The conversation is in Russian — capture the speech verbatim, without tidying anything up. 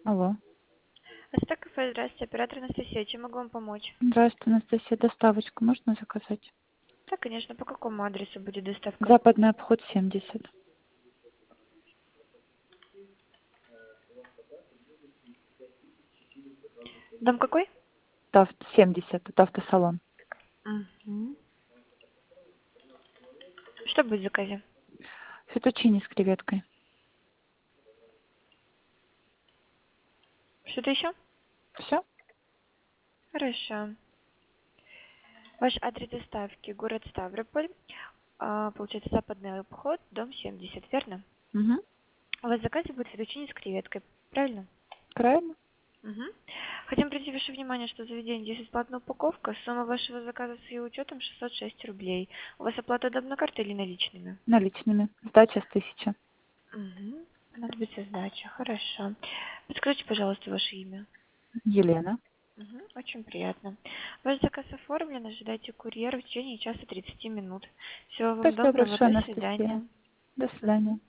Алло. Астек кафе, здравствуйте, оператор Анастасия, чем могу вам помочь? Здравствуйте, Анастасия. Доставочку можно заказать? Да, конечно, по какому адресу будет доставка? Западный обход семьдесят. Дом какой? Тафт семьдесят. Это автосалон. Угу. Что будет в заказе? Фетучини с креветкой. Что-то еще? Все? Хорошо. Ваш адрес доставки, город Ставрополь, а, получается, западный обход, дом семьдесят, верно? Угу. У вас в заказе будет фетучини с креветкой, правильно? Правильно? Угу. Хотим прийти ваше внимание, что заведение здесь бесплатная упаковка. Сумма вашего заказа с ее учетом шестьсот шесть рублей. У вас оплата удобна картой или наличными? Наличными. Сдача с тысячи. Угу. Понадобится сдача. Хорошо. Подскажите, пожалуйста, ваше имя. Елена. Угу. Очень приятно. Ваш заказ оформлен. Ожидайте курьера в течение часа тридцати минут. Всего вам Спасибо доброго. большое, До Анастасия. свидания. До свидания.